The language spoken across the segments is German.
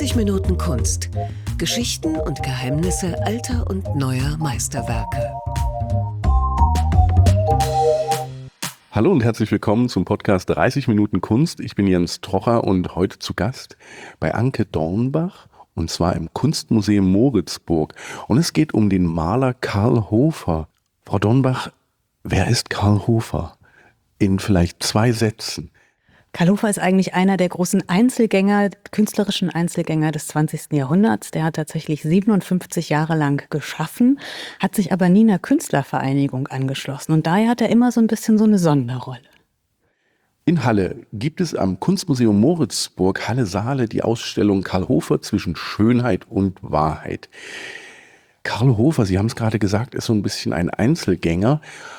30 Minuten Kunst. Geschichten und Geheimnisse alter und neuer Meisterwerke. Hallo und herzlich willkommen zum Podcast 30 Minuten Kunst. Ich bin Jens Trocher und heute zu Gast bei Anke Dornbach und zwar im Kunstmuseum Moritzburg. Und es geht um den Maler Carl Hofer. Frau Dornbach, wer ist Carl Hofer? In vielleicht 2 Sätzen. Carl Hofer ist eigentlich einer der großen Einzelgänger, künstlerischen Einzelgänger des 20. Jahrhunderts. Der hat tatsächlich 57 Jahre lang geschaffen, hat sich aber nie einer Künstlervereinigung angeschlossen. Und daher hat er immer so ein bisschen so eine Sonderrolle. In Halle gibt es am Kunstmuseum Moritzburg, Halle-Saale, die Ausstellung Carl Hofer zwischen Schönheit und Wahrheit. Carl Hofer, Sie haben es gerade gesagt, ist so ein bisschen ein Einzelgänger.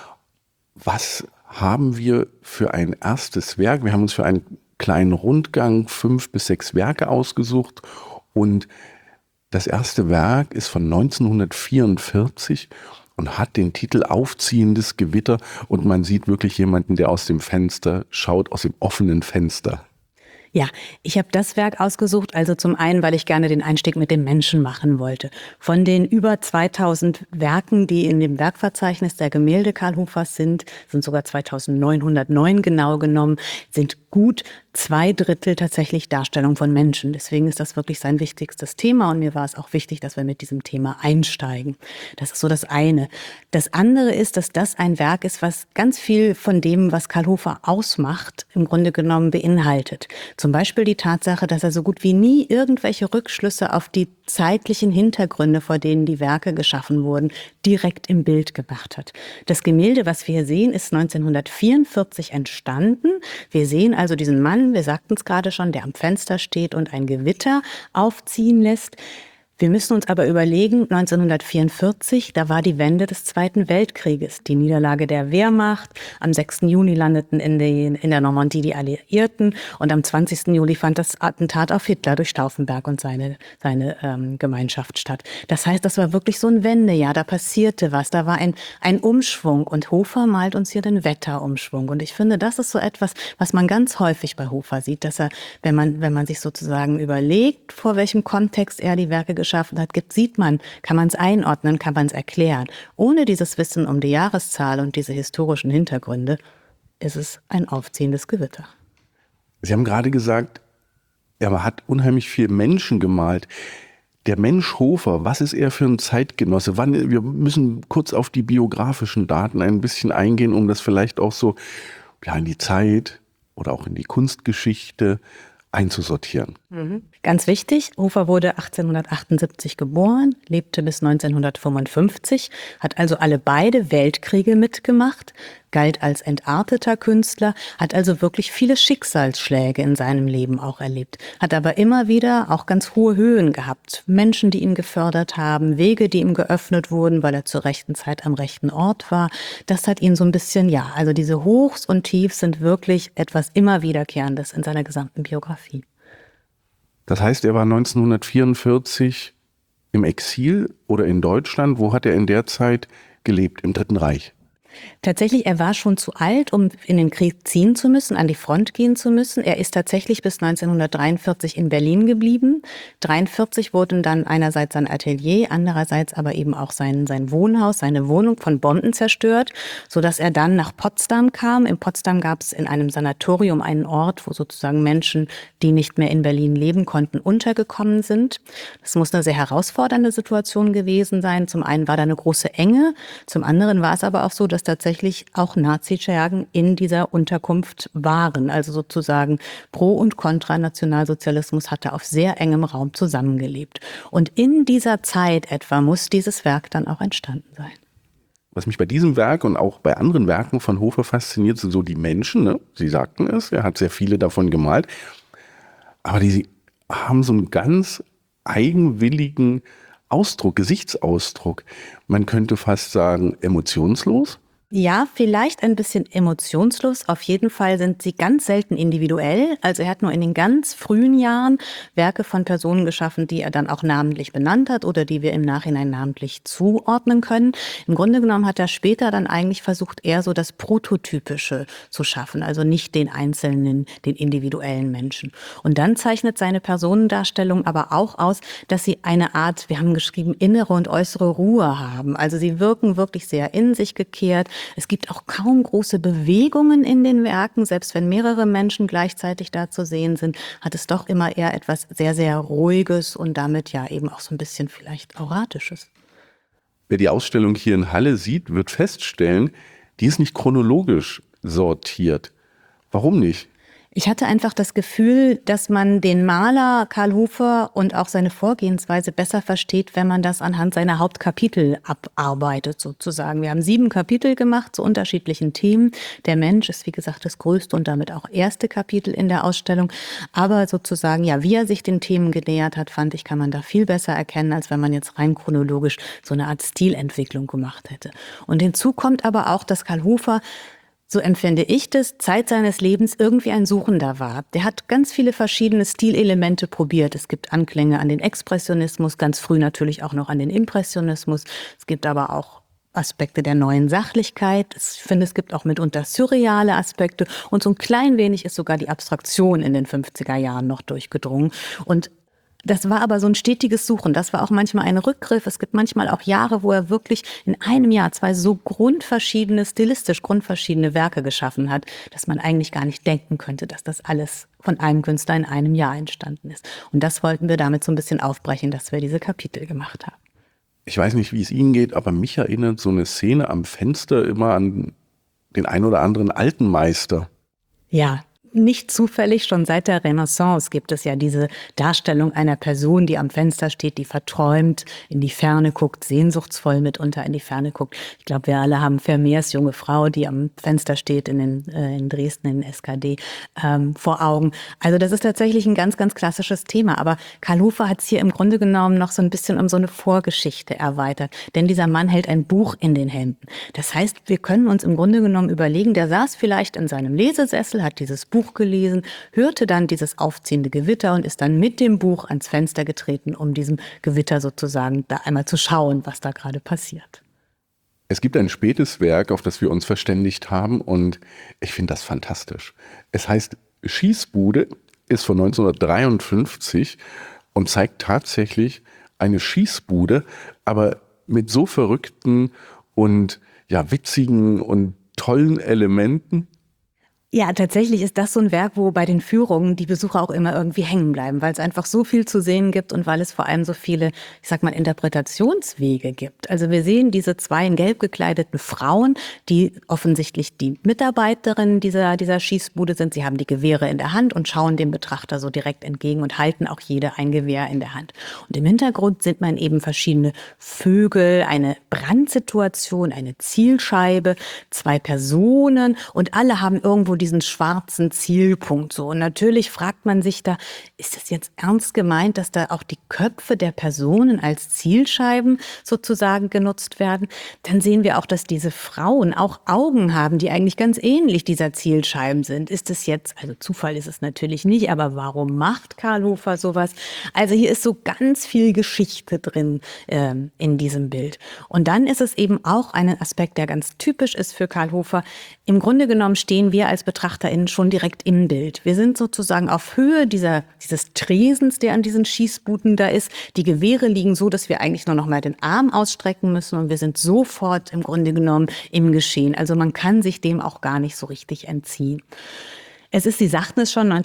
Was haben wir für ein erstes Werk? Wir haben uns für einen kleinen Rundgang 5 bis 6 Werke ausgesucht und das erste Werk ist von 1944 und hat den Titel Aufziehendes Gewitter und man sieht wirklich jemanden, der aus dem Fenster schaut, aus dem offenen Fenster. Ja, ich habe das Werk ausgesucht, also zum einen, weil ich gerne den Einstieg mit dem Menschen machen wollte. Von den über 2000 Werken, die in dem Werkverzeichnis der Gemälde Carl Hofers sind sogar 2909 genau genommen, sind gut 2/3 tatsächlich Darstellung von Menschen. Deswegen ist das wirklich sein wichtigstes Thema und mir war es auch wichtig, dass wir mit diesem Thema einsteigen. Das ist so das eine. Das andere ist, dass das ein Werk ist, was ganz viel von dem, was Carl Hofer ausmacht, im Grunde genommen beinhaltet. Zum Beispiel die Tatsache, dass er so gut wie nie irgendwelche Rückschlüsse auf die zeitlichen Hintergründe, vor denen die Werke geschaffen wurden, direkt im Bild gemacht hat. Das Gemälde, was wir hier sehen, ist 1944 entstanden. Wir sehen also diesen Mann, wir sagten es gerade schon, der am Fenster steht und ein Gewitter aufziehen lässt. Wir müssen uns aber überlegen, 1944, da war die Wende des Zweiten Weltkrieges, die Niederlage der Wehrmacht. Am 6. Juni landeten in der Normandie die Alliierten und am 20. Juli fand das Attentat auf Hitler durch Stauffenberg und seine Gemeinschaft statt. Das heißt, das war wirklich so ein Wendejahr, da passierte was, da war ein Umschwung und Hofer malt uns hier den Wetterumschwung. Und ich finde, das ist so etwas, was man ganz häufig bei Hofer sieht, dass er, wenn man sich sozusagen überlegt, vor welchem Kontext er die Werke geschaffen hat, kann man es einordnen, kann man es erklären. Ohne dieses Wissen um die Jahreszahl und diese historischen Hintergründe ist es ein aufziehendes Gewitter. Sie haben gerade gesagt, er hat unheimlich viel Menschen gemalt. Der Mensch Hofer, was ist er für ein Zeitgenosse? Wir müssen kurz auf die biografischen Daten ein bisschen eingehen, um das vielleicht auch so in die Zeit oder auch in die Kunstgeschichte einzusortieren. Ganz wichtig, Hofer wurde 1878 geboren, lebte bis 1955, hat also beide Weltkriege mitgemacht, galt als entarteter Künstler, hat also wirklich viele Schicksalsschläge in seinem Leben auch erlebt, hat aber immer wieder auch ganz hohe Höhen gehabt. Menschen, die ihn gefördert haben, Wege, die ihm geöffnet wurden, weil er zur rechten Zeit am rechten Ort war. Das hat ihn so ein bisschen, also diese Hochs und Tiefs sind wirklich etwas immer Wiederkehrendes in seiner gesamten Biografie. Das heißt, er war 1944 im Exil oder in Deutschland. Wo hat er in der Zeit gelebt? Im Dritten Reich? Tatsächlich, er war schon zu alt, um in den Krieg ziehen zu müssen, an die Front gehen zu müssen. Er ist tatsächlich bis 1943 in Berlin geblieben. 1943 wurden dann einerseits sein Atelier, andererseits aber eben auch sein Wohnhaus, seine Wohnung von Bomben zerstört, sodass er dann nach Potsdam kam. In Potsdam gab es in einem Sanatorium einen Ort, wo sozusagen Menschen, die nicht mehr in Berlin leben konnten, untergekommen sind. Das muss eine sehr herausfordernde Situation gewesen sein. Zum einen war da eine große Enge, zum anderen war es aber auch so, dass tatsächlich auch Nazi-Schergen in dieser Unterkunft waren. Also sozusagen Pro- und Kontra-Nationalsozialismus hatte auf sehr engem Raum zusammengelebt. Und in dieser Zeit etwa muss dieses Werk dann auch entstanden sein. Was mich bei diesem Werk und auch bei anderen Werken von Hofer fasziniert, sind so die Menschen. Ne? Sie sagten es, er hat sehr viele davon gemalt. Aber die haben so einen ganz eigenwilligen Ausdruck, Gesichtsausdruck. Man könnte fast sagen, emotionslos. Ja, vielleicht ein bisschen emotionslos. Auf jeden Fall sind sie ganz selten individuell. Also er hat nur in den ganz frühen Jahren Werke von Personen geschaffen, die er dann auch namentlich benannt hat oder die wir im Nachhinein namentlich zuordnen können. Im Grunde genommen hat er später dann eigentlich versucht, eher so das Prototypische zu schaffen, also nicht den einzelnen, den individuellen Menschen. Und dann zeichnet seine Personendarstellung aber auch aus, dass sie eine Art, wir haben geschrieben, innere und äußere Ruhe haben. Also sie wirken wirklich sehr in sich gekehrt. Es gibt auch kaum große Bewegungen in den Werken. Selbst wenn mehrere Menschen gleichzeitig da zu sehen sind, hat es doch immer eher etwas sehr, sehr Ruhiges und damit ja eben auch so ein bisschen vielleicht Auratisches. Wer die Ausstellung hier in Halle sieht, wird feststellen, die ist nicht chronologisch sortiert. Warum nicht? Ich hatte einfach das Gefühl, dass man den Maler Karl Hofer und auch seine Vorgehensweise besser versteht, wenn man das anhand seiner Hauptkapitel abarbeitet sozusagen. Wir haben 7 Kapitel gemacht zu unterschiedlichen Themen. Der Mensch ist, wie gesagt, das größte und damit auch erste Kapitel in der Ausstellung. Aber sozusagen, ja, wie er sich den Themen genähert hat, fand ich, kann man da viel besser erkennen, als wenn man jetzt rein chronologisch so eine Art Stilentwicklung gemacht hätte. Und hinzu kommt aber auch, dass Karl Hofer, so empfinde ich das, Zeit seines Lebens irgendwie ein Suchender war. Der hat ganz viele verschiedene Stilelemente probiert. Es gibt Anklänge an den Expressionismus, ganz früh natürlich auch noch an den Impressionismus. Es gibt aber auch Aspekte der neuen Sachlichkeit. Ich finde, es gibt auch mitunter surreale Aspekte. Und so ein klein wenig ist sogar die Abstraktion in den 50er Jahren noch durchgedrungen. Und das war aber so ein stetiges Suchen. Das war auch manchmal ein Rückgriff. Es gibt manchmal auch Jahre, wo er wirklich in einem Jahr 2 so stilistisch grundverschiedene Werke geschaffen hat, dass man eigentlich gar nicht denken könnte, dass das alles von einem Künstler in einem Jahr entstanden ist. Und das wollten wir damit so ein bisschen aufbrechen, dass wir diese Kapitel gemacht haben. Ich weiß nicht, wie es Ihnen geht, aber mich erinnert so eine Szene am Fenster immer an den ein oder anderen alten Meister. Ja. Nicht zufällig, schon seit der Renaissance gibt es ja diese Darstellung einer Person, die am Fenster steht, die verträumt in die Ferne guckt, sehnsuchtsvoll mitunter in die Ferne guckt. Ich glaube, wir alle haben Vermeers junge Frau, die am Fenster steht in Dresden, in SKD, vor Augen. Also das ist tatsächlich ein ganz, ganz klassisches Thema. Aber Karl Hofer hat es hier im Grunde genommen noch so ein bisschen um so eine Vorgeschichte erweitert. Denn dieser Mann hält ein Buch in den Händen. Das heißt, wir können uns im Grunde genommen überlegen, der saß vielleicht in seinem Lesesessel, hat dieses Buch gelesen, hörte dann dieses aufziehende Gewitter und ist dann mit dem Buch ans Fenster getreten, um diesem Gewitter sozusagen da einmal zu schauen, was da gerade passiert. Es gibt ein spätes Werk, auf das wir uns verständigt haben und ich finde das fantastisch. Es heißt Schießbude, ist von 1953 und zeigt tatsächlich eine Schießbude, aber mit so verrückten und ja witzigen und tollen Elementen. Ja, tatsächlich ist das so ein Werk, wo bei den Führungen die Besucher auch immer irgendwie hängen bleiben, weil es einfach so viel zu sehen gibt und weil es vor allem so viele, ich sag mal, Interpretationswege gibt. Also wir sehen diese 2 in Gelb gekleideten Frauen, die offensichtlich die Mitarbeiterinnen dieser Schießbude sind. Sie haben die Gewehre in der Hand und schauen dem Betrachter so direkt entgegen und halten auch jede ein Gewehr in der Hand. Und im Hintergrund sieht man eben verschiedene Vögel, eine Brandsituation, eine Zielscheibe, 2 Personen und alle haben irgendwo diesen schwarzen Zielpunkt so. Und natürlich fragt man sich da, ist das jetzt ernst gemeint, dass da auch die Köpfe der Personen als Zielscheiben sozusagen genutzt werden? Dann sehen wir auch, dass diese Frauen auch Augen haben, die eigentlich ganz ähnlich dieser Zielscheiben sind. Ist es jetzt, also Zufall ist es natürlich nicht, aber warum macht Karl Hofer sowas? Also hier ist so ganz viel Geschichte drin in diesem Bild. Und dann ist es eben auch ein Aspekt, der ganz typisch ist für Karl Hofer. Im Grunde genommen stehen wir als BetrachterInnen schon direkt im Bild. Wir sind sozusagen auf Höhe dieses Tresens, der an diesen Schießbuden da ist. Die Gewehre liegen so, dass wir eigentlich nur noch mal den Arm ausstrecken müssen und wir sind sofort im Grunde genommen im Geschehen. Also man kann sich dem auch gar nicht so richtig entziehen. Es ist, Sie sagten es schon,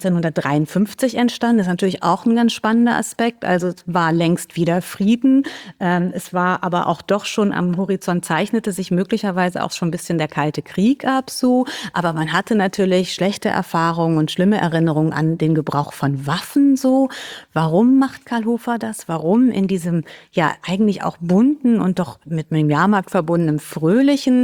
1953 entstanden. Das ist natürlich auch ein ganz spannender Aspekt. Also es war längst wieder Frieden. Es war aber auch doch schon am Horizont, zeichnete sich möglicherweise auch schon ein bisschen der Kalte Krieg ab so. Aber man hatte natürlich schlechte Erfahrungen und schlimme Erinnerungen an den Gebrauch von Waffen so. Warum macht Karl Hofer das? Warum in diesem ja eigentlich auch bunten und doch mit einem Jahrmarkt verbundenen fröhlichen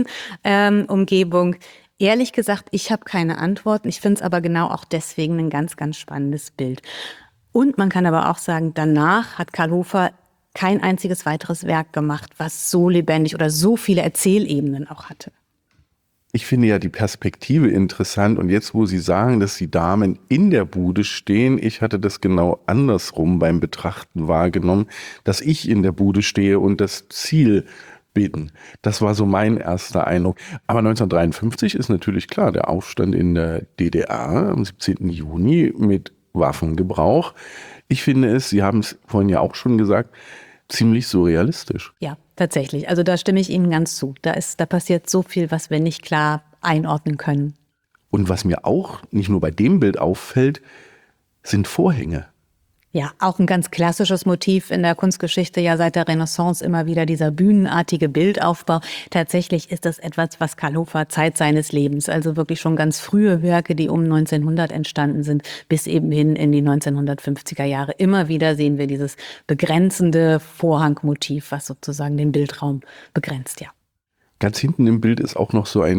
Umgebung? Ehrlich gesagt, ich habe keine Antworten. Ich finde es aber genau auch deswegen ein ganz, ganz spannendes Bild. Und man kann aber auch sagen, danach hat Karl Hofer kein einziges weiteres Werk gemacht, was so lebendig oder so viele Erzählebenen auch hatte. Ich finde ja die Perspektive interessant und jetzt, wo Sie sagen, dass die Damen in der Bude stehen, ich hatte das genau andersrum beim Betrachten wahrgenommen, dass ich in der Bude stehe und das Ziel bin. Das war so mein erster Eindruck. Aber 1953 ist natürlich klar, der Aufstand in der DDR am 17. Juni mit Waffengebrauch. Ich finde es, Sie haben es vorhin ja auch schon gesagt, ziemlich surrealistisch. Ja, tatsächlich. Also da stimme ich Ihnen ganz zu. Da passiert so viel, was wir nicht klar einordnen können. Und was mir auch nicht nur bei dem Bild auffällt, sind Vorhänge. Ja, auch ein ganz klassisches Motiv in der Kunstgeschichte, ja seit der Renaissance immer wieder dieser bühnenartige Bildaufbau. Tatsächlich ist das etwas, was Karl Hofer Zeit seines Lebens, also wirklich schon ganz frühe Werke, die um 1900 entstanden sind, bis eben hin in die 1950er Jahre. Immer wieder sehen wir dieses begrenzende Vorhangmotiv, was sozusagen den Bildraum begrenzt, ja. Ganz hinten im Bild ist auch noch so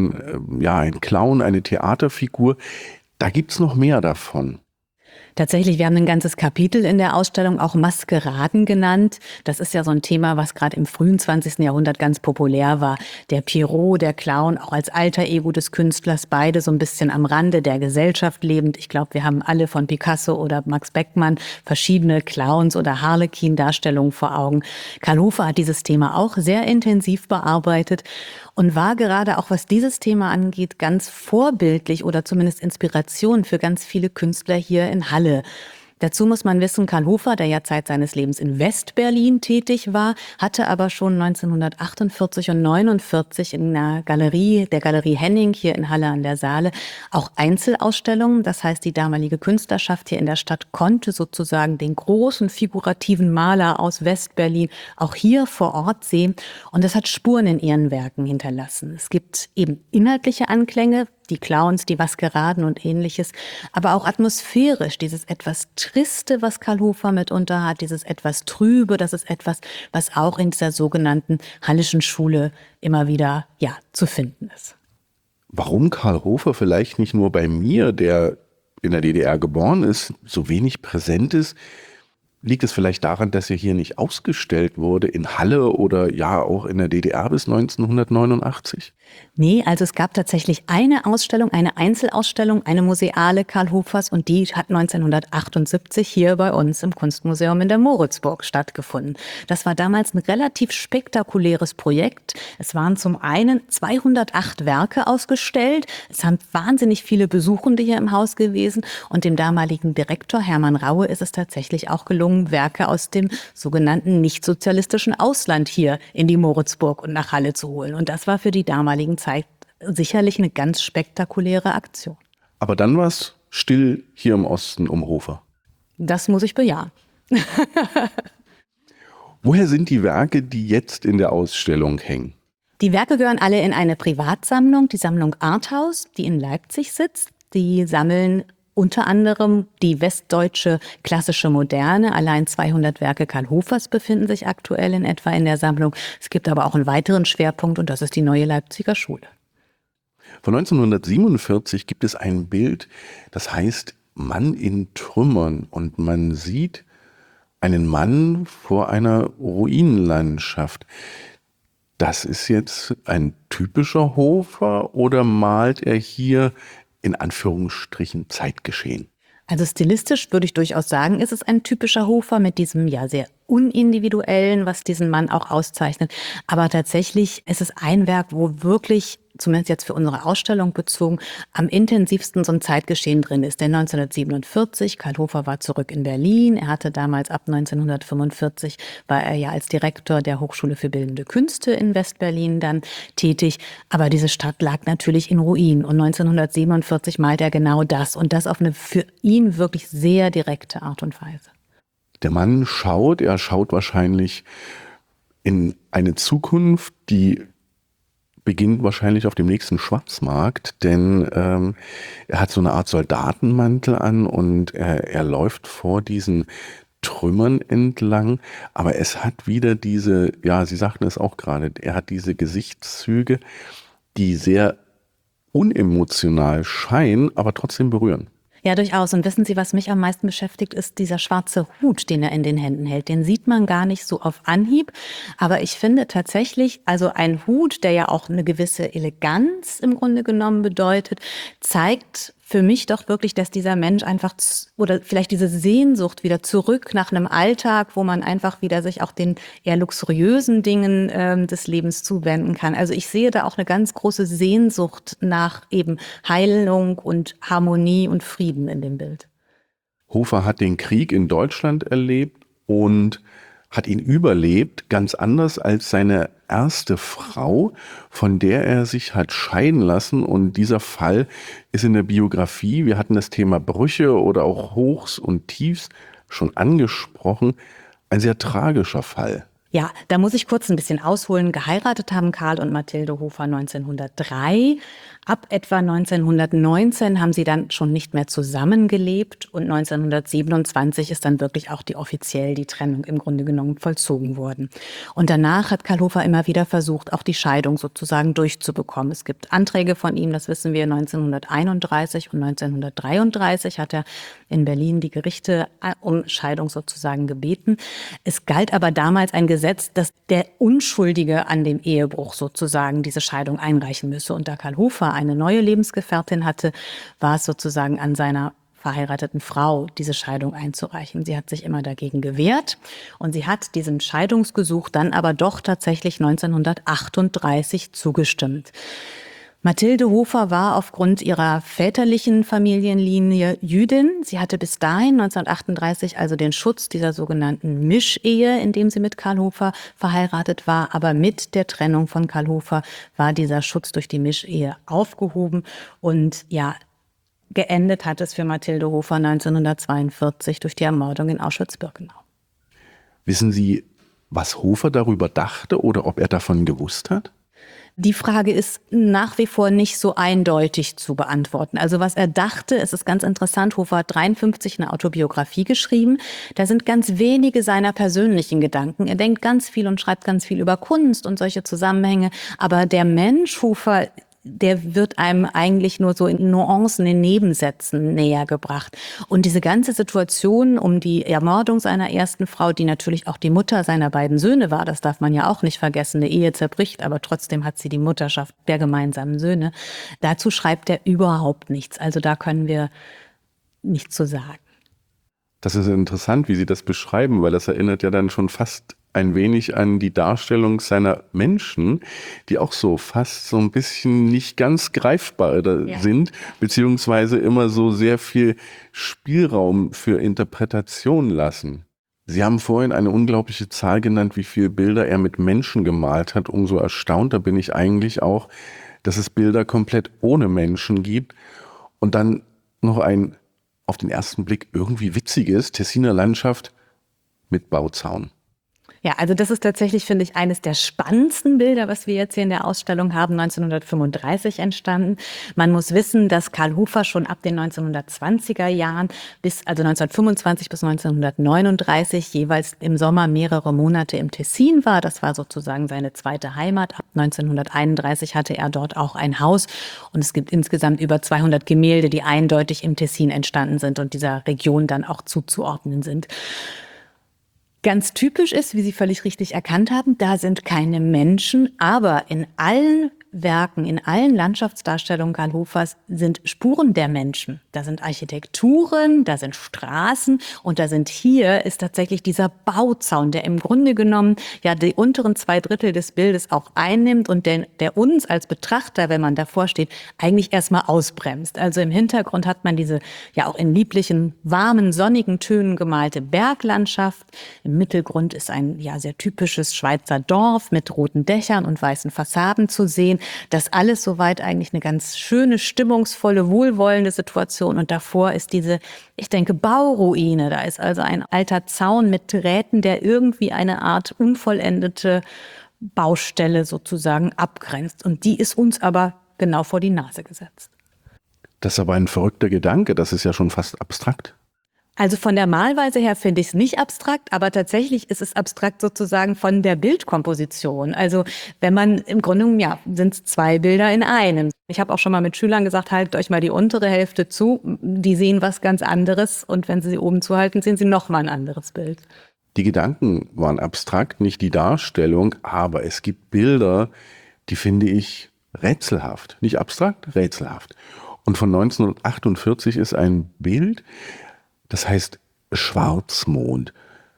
ein Clown, eine Theaterfigur. Da gibt's noch mehr davon. Tatsächlich, wir haben ein ganzes Kapitel in der Ausstellung auch Maskeraden genannt. Das ist ja so ein Thema, was gerade im frühen 20. Jahrhundert ganz populär war. Der Pierrot, der Clown, auch als alter Ego des Künstlers, beide so ein bisschen am Rande der Gesellschaft lebend. Ich glaube, wir haben alle von Picasso oder Max Beckmann verschiedene Clowns oder Harlequin-Darstellungen vor Augen. Karl Hofer hat dieses Thema auch sehr intensiv bearbeitet und war gerade auch, was dieses Thema angeht, ganz vorbildlich oder zumindest Inspiration für ganz viele Künstler hier in Halle. Dazu muss man wissen, Karl Hofer, der ja Zeit seines Lebens in West-Berlin tätig war, hatte aber schon 1948 und 49 in der Galerie Henning hier in Halle an der Saale auch Einzelausstellungen. Das heißt, die damalige Künstlerschaft hier in der Stadt konnte sozusagen den großen figurativen Maler aus West-Berlin auch hier vor Ort sehen. Und das hat Spuren in ihren Werken hinterlassen. Es gibt eben inhaltliche Anklänge, die Clowns, die Maskeraden und Ähnliches, aber auch atmosphärisch, dieses etwas Triste, was Karl Hofer mitunter hat, dieses etwas Trübe, das ist etwas, was auch in dieser sogenannten Hallischen Schule immer wieder, ja, zu finden ist. Warum Karl Hofer vielleicht nicht nur bei mir, der in der DDR geboren ist, so wenig präsent ist? Liegt es vielleicht daran, dass er hier nicht ausgestellt wurde in Halle oder ja auch in der DDR bis 1989? Nee, also es gab tatsächlich eine Ausstellung, eine Einzelausstellung, eine museale Karl Hofers und die hat 1978 hier bei uns im Kunstmuseum in der Moritzburg stattgefunden. Das war damals ein relativ spektakuläres Projekt. Es waren zum einen 208 Werke ausgestellt. Es haben wahnsinnig viele Besuchende hier im Haus gewesen und dem damaligen Direktor Hermann Raue ist es tatsächlich auch gelungen, Werke aus dem sogenannten nichtsozialistischen Ausland hier in die Moritzburg und nach Halle zu holen. Und das war für die damaligen Zeit sicherlich eine ganz spektakuläre Aktion. Aber dann war es still hier im Osten um Hofer. Das muss ich bejahen. Woher sind die Werke, die jetzt in der Ausstellung hängen? Die Werke gehören alle in eine Privatsammlung, die Sammlung Arthaus, die in Leipzig sitzt. Die sammeln unter anderem die westdeutsche klassische Moderne. Allein 200 Werke Karl Hofers befinden sich aktuell in etwa in der Sammlung. Es gibt aber auch einen weiteren Schwerpunkt und das ist die Neue Leipziger Schule. Von 1947 gibt es ein Bild, das heißt Mann in Trümmern und man sieht einen Mann vor einer Ruinenlandschaft. Das ist jetzt ein typischer Hofer oder malt er hier in Anführungsstrichen Zeitgeschehen? Also stilistisch würde ich durchaus sagen, ist es ein typischer Hofer mit diesem ja sehr unindividuellen, was diesen Mann auch auszeichnet. Aber tatsächlich ist es ein Werk, wo wirklich, zumindest jetzt für unsere Ausstellung bezogen, am intensivsten so ein Zeitgeschehen drin ist. Denn 1947, Karl Hofer war zurück in Berlin. Er hatte damals ab 1945, war er ja als Direktor der Hochschule für Bildende Künste in Westberlin dann tätig. Aber diese Stadt lag natürlich in Ruin. Und 1947 malt er genau das. Und das auf eine für ihn wirklich sehr direkte Art und Weise. Der Mann schaut wahrscheinlich in eine Zukunft, die beginnt wahrscheinlich auf dem nächsten Schwarzmarkt, denn er hat so eine Art Soldatenmantel an und er läuft vor diesen Trümmern entlang, aber es hat wieder diese, ja, Sie sagten es auch gerade, er hat diese Gesichtszüge, die sehr unemotional scheinen, aber trotzdem berühren. Ja, durchaus. Und wissen Sie, was mich am meisten beschäftigt, ist dieser schwarze Hut, den er in den Händen hält. Den sieht man gar nicht so auf Anhieb. Aber ich finde tatsächlich, also ein Hut, der ja auch eine gewisse Eleganz im Grunde genommen bedeutet, zeigt für mich doch wirklich, dass dieser Mensch einfach oder vielleicht diese Sehnsucht wieder zurück nach einem Alltag, wo man einfach wieder sich auch den eher luxuriösen Dingen des Lebens zuwenden kann. Also ich sehe da auch eine ganz große Sehnsucht nach eben Heilung und Harmonie und Frieden in dem Bild. Hofer hat den Krieg in Deutschland erlebt und hat ihn überlebt, ganz anders als seine erste Frau, von der er sich hat scheiden lassen. Und dieser Fall ist in der Biografie, wir hatten das Thema Brüche oder auch Hochs und Tiefs schon angesprochen, ein sehr tragischer Fall. Ja, da muss ich kurz ein bisschen ausholen. Geheiratet haben Karl und Mathilde Hofer 1903. Ab etwa 1919 haben sie dann schon nicht mehr zusammengelebt und 1927 ist dann wirklich auch offiziell die Trennung im Grunde genommen vollzogen worden. Und danach hat Karl Hofer immer wieder versucht, auch die Scheidung sozusagen durchzubekommen. Es gibt Anträge von ihm, das wissen wir, 1931 und 1933 hat er in Berlin die Gerichte um Scheidung sozusagen gebeten. Es galt aber damals ein Gesetz, dass der Unschuldige an dem Ehebruch sozusagen diese Scheidung einreichen müsse. Und da Karl Hofer eine neue Lebensgefährtin hatte, war es sozusagen an seiner verheirateten Frau, diese Scheidung einzureichen. Sie hat sich immer dagegen gewehrt und sie hat diesem Scheidungsgesuch dann aber doch tatsächlich 1938 zugestimmt. Mathilde Hofer war aufgrund ihrer väterlichen Familienlinie Jüdin. Sie hatte bis dahin 1938 also den Schutz dieser sogenannten Mischehe, in dem sie mit Karl Hofer verheiratet war. Aber mit der Trennung von Karl Hofer war dieser Schutz durch die Mischehe aufgehoben. Und ja, geendet hat es für Mathilde Hofer 1942 durch die Ermordung in Auschwitz-Birkenau. Wissen Sie, was Hofer darüber dachte oder ob er davon gewusst hat? Die Frage ist nach wie vor nicht so eindeutig zu beantworten. Also was er dachte, es ist ganz interessant, Hofer hat 1953 eine Autobiografie geschrieben. Da sind ganz wenige seiner persönlichen Gedanken. Er denkt ganz viel und schreibt ganz viel über Kunst und solche Zusammenhänge. Aber der Mensch Hofer, der wird einem eigentlich nur so in Nuancen, in Nebensätzen näher gebracht. Und diese ganze Situation um die Ermordung seiner ersten Frau, die natürlich auch die Mutter seiner beiden Söhne war, das darf man ja auch nicht vergessen, eine Ehe zerbricht, aber trotzdem hat sie die Mutterschaft der gemeinsamen Söhne. Dazu schreibt er überhaupt nichts. Also da können wir nichts zu sagen. Das ist interessant, wie Sie das beschreiben, weil das erinnert ja dann schon fast ein wenig an die Darstellung seiner Menschen, die auch so fast so ein bisschen nicht ganz greifbar sind, beziehungsweise immer so sehr viel Spielraum für Interpretation lassen. Sie haben vorhin eine unglaubliche Zahl genannt, wie viele Bilder er mit Menschen gemalt hat. Umso erstaunter bin ich eigentlich auch, dass es Bilder komplett ohne Menschen gibt. Und dann noch ein auf den ersten Blick irgendwie witziges Tessiner Landschaft mit Bauzaun. Ja, also das ist tatsächlich, finde ich, eines der spannendsten Bilder, was wir jetzt hier in der Ausstellung haben, 1935 entstanden. Man muss wissen, dass Karl Hofer schon ab den 1920er Jahren also 1925 bis 1939 jeweils im Sommer mehrere Monate im Tessin war. Das war sozusagen seine zweite Heimat. Ab 1931 hatte er dort auch ein Haus und es gibt insgesamt über 200 Gemälde, die eindeutig im Tessin entstanden sind und dieser Region dann auch zuzuordnen sind. Ganz typisch ist, wie Sie völlig richtig erkannt haben, da sind keine Menschen, aber in allen Werken, in allen Landschaftsdarstellungen Karl Hofers sind Spuren der Menschen. Da sind Architekturen, da sind Straßen und hier ist tatsächlich dieser Bauzaun, der im Grunde genommen ja die unteren 2/3 des Bildes auch einnimmt und der uns als Betrachter, wenn man davor steht, eigentlich erstmal ausbremst. Also im Hintergrund hat man diese ja auch in lieblichen, warmen, sonnigen Tönen gemalte Berglandschaft. Im Mittelgrund ist ein ja sehr typisches Schweizer Dorf mit roten Dächern und weißen Fassaden zu sehen. Das alles soweit eigentlich eine ganz schöne, stimmungsvolle, wohlwollende Situation. Und davor ist diese, ich denke, Bauruine. Da ist also ein alter Zaun mit Drähten, der irgendwie eine Art unvollendete Baustelle sozusagen abgrenzt. Und die ist uns aber genau vor die Nase gesetzt. Das ist aber ein verrückter Gedanke. Das ist ja schon fast abstrakt. Also von der Malweise her finde ich es nicht abstrakt, aber tatsächlich ist es abstrakt sozusagen von der Bildkomposition. Also wenn man im Grunde genommen, ja, sind es 2 Bilder in einem. Ich habe auch schon mal mit Schülern gesagt, haltet euch mal die untere Hälfte zu, die sehen was ganz anderes und wenn sie oben zuhalten, sehen sie noch mal ein anderes Bild. Die Gedanken waren abstrakt, nicht die Darstellung, aber es gibt Bilder, die finde ich rätselhaft. Nicht abstrakt, rätselhaft. Und von 1948 ist ein Bild, das heißt Schwarzmond.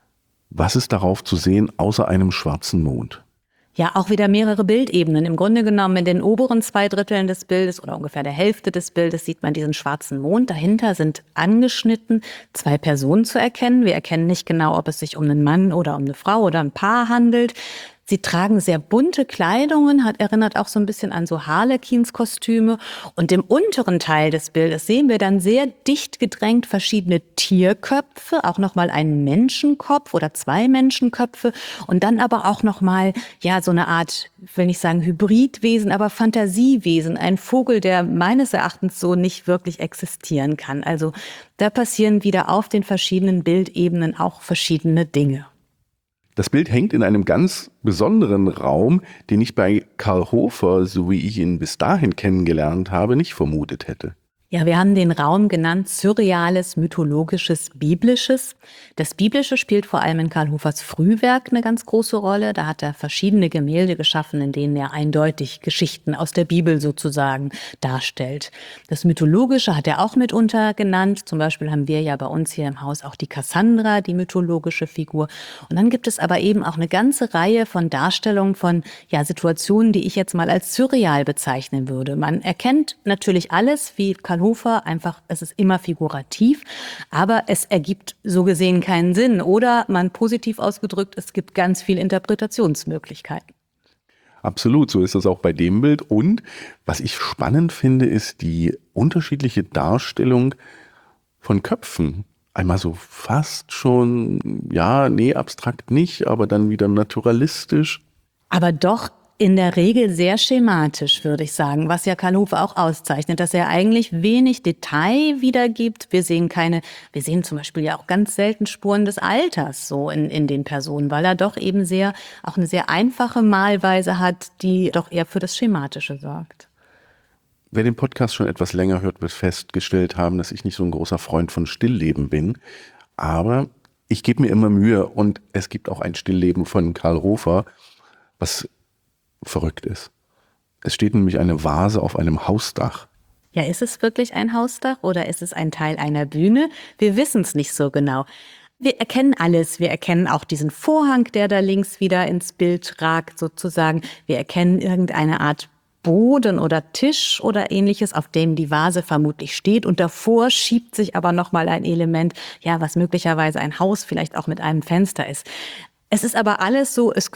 Was ist darauf zu sehen außer einem schwarzen Mond? Ja, auch wieder mehrere Bildebenen. Im Grunde genommen in den oberen 2 Dritteln des Bildes oder ungefähr der Hälfte des Bildes sieht man diesen schwarzen Mond. Dahinter sind angeschnitten 2 Personen zu erkennen. Wir erkennen nicht genau, ob es sich um einen Mann oder um eine Frau oder ein Paar handelt. Sie tragen sehr bunte Kleidungen, erinnert auch so ein bisschen an so Harlekinskostüme. Und im unteren Teil des Bildes sehen wir dann sehr dicht gedrängt verschiedene Tierköpfe, auch nochmal einen Menschenkopf oder 2 Menschenköpfe und dann aber auch nochmal, ja, so eine Art, ich will nicht sagen Hybridwesen, aber Fantasiewesen, ein Vogel, der meines Erachtens so nicht wirklich existieren kann. Also da passieren wieder auf den verschiedenen Bildebenen auch verschiedene Dinge. Das Bild hängt in einem ganz besonderen Raum, den ich bei Karl Hofer, so wie ich ihn bis dahin kennengelernt habe, nicht vermutet hätte. Ja, wir haben den Raum genannt Surreales, Mythologisches, Biblisches. Das Biblische spielt vor allem in Karl Hofers Frühwerk eine ganz große Rolle. Da hat er verschiedene Gemälde geschaffen, in denen er eindeutig Geschichten aus der Bibel sozusagen darstellt. Das Mythologische hat er auch mitunter genannt. Zum Beispiel haben wir ja bei uns hier im Haus auch die Cassandra, die mythologische Figur. Und dann gibt es aber eben auch eine ganze Reihe von Darstellungen von Situationen, die ich jetzt mal als surreal bezeichnen würde. Man erkennt natürlich alles, wie Karl Hofer, einfach, es ist immer figurativ, aber es ergibt so gesehen keinen Sinn. Oder man positiv ausgedrückt, es gibt ganz viele Interpretationsmöglichkeiten. Absolut, so ist es auch bei dem Bild. Und was ich spannend finde, ist die unterschiedliche Darstellung von Köpfen. Einmal so fast schon, abstrakt nicht, aber dann wieder naturalistisch. Aber doch in der Regel sehr schematisch, würde ich sagen, was ja Karl Hofer auch auszeichnet, dass er eigentlich wenig Detail wiedergibt. Wir sehen zum Beispiel ja auch ganz selten Spuren des Alters so in den Personen, weil er doch eben auch eine sehr einfache Malweise hat, die doch eher für das Schematische sorgt. Wer den Podcast schon etwas länger hört, wird festgestellt haben, dass ich nicht so ein großer Freund von Stillleben bin. Aber ich gebe mir immer Mühe und es gibt auch ein Stillleben von Karl Hofer, was verrückt ist. Es steht nämlich eine Vase auf einem Hausdach. Ja, ist es wirklich ein Hausdach oder ist es ein Teil einer Bühne? Wir wissen es nicht so genau. Wir erkennen alles. Wir erkennen auch diesen Vorhang, der da links wieder ins Bild ragt sozusagen. Wir erkennen irgendeine Art Boden oder Tisch oder ähnliches, auf dem die Vase vermutlich steht. Und davor schiebt sich aber nochmal ein Element, was möglicherweise ein Haus vielleicht auch mit einem Fenster ist. Es ist aber alles so, es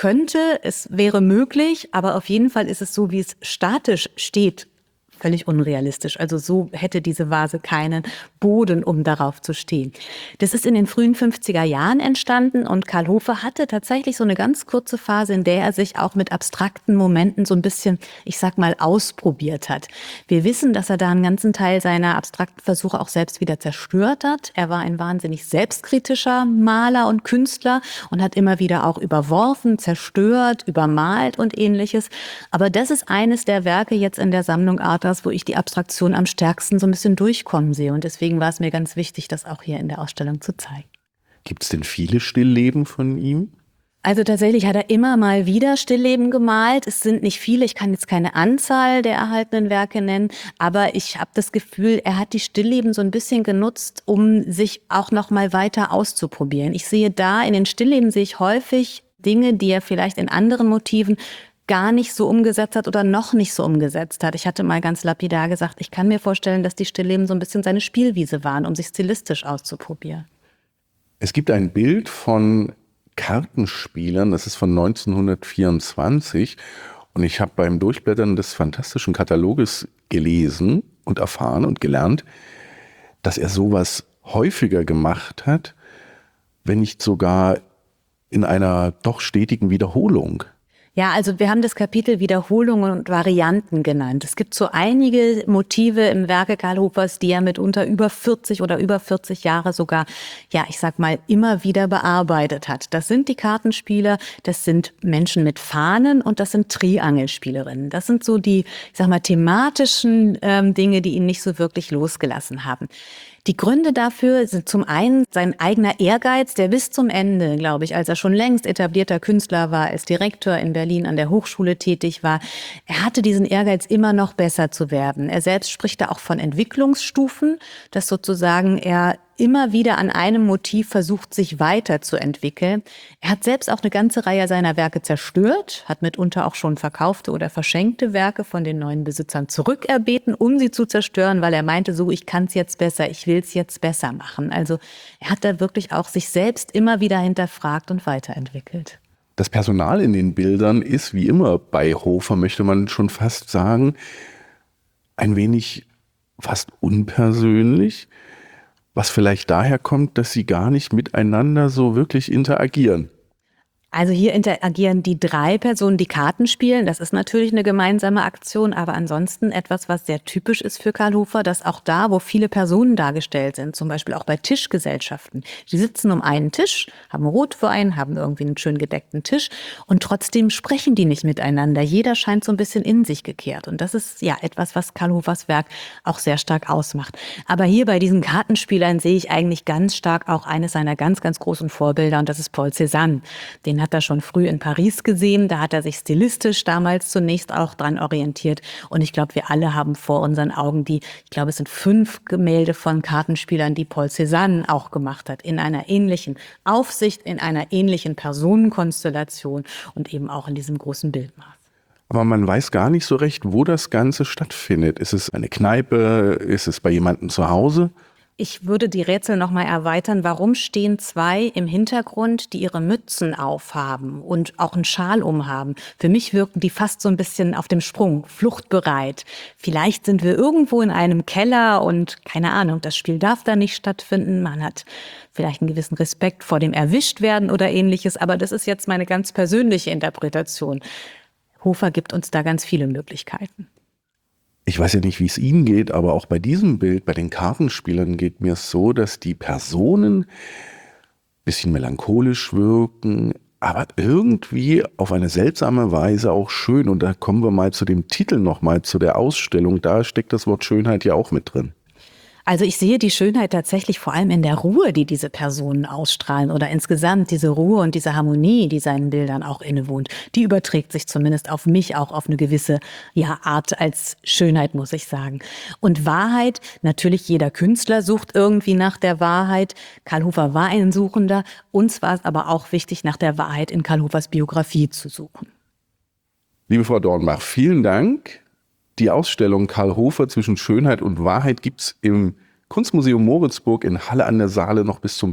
wäre möglich, aber auf jeden Fall ist es so, wie es statisch steht, völlig unrealistisch. Also so hätte diese Vase keinen Boden, um darauf zu stehen. Das ist in den frühen 50er Jahren entstanden und Karl Hofer hatte tatsächlich so eine ganz kurze Phase, in der er sich auch mit abstrakten Momenten so ein bisschen, ich sag mal, ausprobiert hat. Wir wissen, dass er da einen ganzen Teil seiner abstrakten Versuche auch selbst wieder zerstört hat. Er war ein wahnsinnig selbstkritischer Maler und Künstler und hat immer wieder auch überworfen, zerstört, übermalt und ähnliches. Aber das ist eines der Werke jetzt in der Sammlung Arthas, wo ich die Abstraktion am stärksten so ein bisschen durchkommen sehe. Und deswegen war es mir ganz wichtig, das auch hier in der Ausstellung zu zeigen. Gibt es denn viele Stillleben von ihm? Also tatsächlich hat er immer mal wieder Stillleben gemalt. Es sind nicht viele, ich kann jetzt keine Anzahl der erhaltenen Werke nennen, aber ich habe das Gefühl, er hat die Stillleben so ein bisschen genutzt, um sich auch noch mal weiter auszuprobieren. Ich sehe in den Stillleben sehe ich häufig Dinge, die er vielleicht in anderen Motiven gar nicht so umgesetzt hat oder noch nicht so umgesetzt hat. Ich hatte mal ganz lapidar gesagt, ich kann mir vorstellen, dass die Stillleben so ein bisschen seine Spielwiese waren, um sich stilistisch auszuprobieren. Es gibt ein Bild von Kartenspielern, das ist von 1924 und ich habe beim Durchblättern des fantastischen Kataloges gelesen und erfahren und gelernt, dass er sowas häufiger gemacht hat, wenn nicht sogar in einer doch stetigen Wiederholung. Ja, also wir haben das Kapitel Wiederholungen und Varianten genannt. Es gibt so einige Motive im Werke Karl Hofers, die er mitunter über 40 oder über 40 Jahre sogar, ja, ich sag mal, immer wieder bearbeitet hat. Das sind die Kartenspieler, das sind Menschen mit Fahnen und das sind Triangelspielerinnen. Das sind so die, ich sag mal, thematischen Dinge, die ihn nicht so wirklich losgelassen haben. Die Gründe dafür sind zum einen sein eigener Ehrgeiz, der bis zum Ende, glaube ich, als er schon längst etablierter Künstler war, als Direktor in Berlin an der Hochschule tätig war, er hatte diesen Ehrgeiz, immer noch besser zu werden. Er selbst spricht da auch von Entwicklungsstufen, dass sozusagen er immer wieder an einem Motiv versucht, sich weiterzuentwickeln. Er hat selbst auch eine ganze Reihe seiner Werke zerstört, hat mitunter auch schon verkaufte oder verschenkte Werke von den neuen Besitzern zurückerbeten, um sie zu zerstören, weil er meinte, so, ich kann es jetzt besser, ich will es jetzt besser machen. Also er hat da wirklich auch sich selbst immer wieder hinterfragt und weiterentwickelt. Das Personal in den Bildern ist, wie immer bei Hofer, möchte man schon fast sagen, ein wenig fast unpersönlich. Was vielleicht daher kommt, dass sie gar nicht miteinander so wirklich interagieren. Also hier interagieren die 3 Personen, die Karten spielen. Das ist natürlich eine gemeinsame Aktion, aber ansonsten etwas, was sehr typisch ist für Karl Hofer, dass auch da, wo viele Personen dargestellt sind, zum Beispiel auch bei Tischgesellschaften, die sitzen um einen Tisch, haben Rotwein, haben irgendwie einen schön gedeckten Tisch und trotzdem sprechen die nicht miteinander. Jeder scheint so ein bisschen in sich gekehrt und das ist ja etwas, was Karl Hofers Werk auch sehr stark ausmacht. Aber hier bei diesen Kartenspielern sehe ich eigentlich ganz stark auch eines seiner ganz, ganz großen Vorbilder und das ist Paul Cézanne. Den hat er schon früh in Paris gesehen. Da hat er sich stilistisch damals zunächst auch dran orientiert. Und ich glaube, wir alle haben vor unseren Augen ich glaube, es sind 5 Gemälde von Kartenspielern, die Paul Cézanne auch gemacht hat. In einer ähnlichen Aufsicht, in einer ähnlichen Personenkonstellation und eben auch in diesem großen Bildmaß. Aber man weiß gar nicht so recht, wo das Ganze stattfindet. Ist es eine Kneipe? Ist es bei jemandem zu Hause? Ich würde die Rätsel noch mal erweitern. Warum stehen 2 im Hintergrund, die ihre Mützen aufhaben und auch einen Schal umhaben? Für mich wirken die fast so ein bisschen auf dem Sprung, fluchtbereit. Vielleicht sind wir irgendwo in einem Keller und keine Ahnung, das Spiel darf da nicht stattfinden. Man hat vielleicht einen gewissen Respekt vor dem Erwischtwerden oder Ähnliches. Aber das ist jetzt meine ganz persönliche Interpretation. Hofer gibt uns da ganz viele Möglichkeiten. Ich weiß ja nicht, wie es Ihnen geht, aber auch bei diesem Bild, bei den Kartenspielern geht mir es so, dass die Personen ein bisschen melancholisch wirken, aber irgendwie auf eine seltsame Weise auch schön. Und da kommen wir mal zu dem Titel nochmal, zu der Ausstellung. Da steckt das Wort Schönheit ja auch mit drin. Also ich sehe die Schönheit tatsächlich vor allem in der Ruhe, die diese Personen ausstrahlen oder insgesamt diese Ruhe und diese Harmonie, die seinen Bildern auch innewohnt. Die überträgt sich zumindest auf mich auch auf eine gewisse Art als Schönheit, muss ich sagen. Und Wahrheit, natürlich jeder Künstler sucht irgendwie nach der Wahrheit. Karl Hofer war ein Suchender. Uns war es aber auch wichtig, nach der Wahrheit in Karl Hofers Biografie zu suchen. Liebe Frau Dornbach, vielen Dank. Die Ausstellung Karl Hofer zwischen Schönheit und Wahrheit gibt es im Kunstmuseum Moritzburg in Halle an der Saale noch bis zum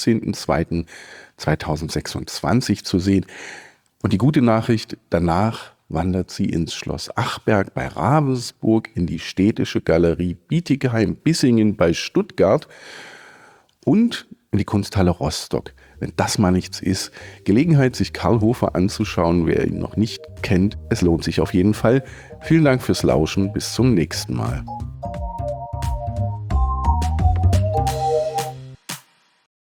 15.02.2026 zu sehen. Und die gute Nachricht, danach wandert sie ins Schloss Achberg bei Ravensburg, in die Städtische Galerie Bietigheim-Bissingen bei Stuttgart und in die Kunsthalle Rostock. Wenn das mal nichts ist, Gelegenheit, sich Karl Hofer anzuschauen, wer ihn noch nicht kennt. Es lohnt sich auf jeden Fall. Vielen Dank fürs Lauschen. Bis zum nächsten Mal.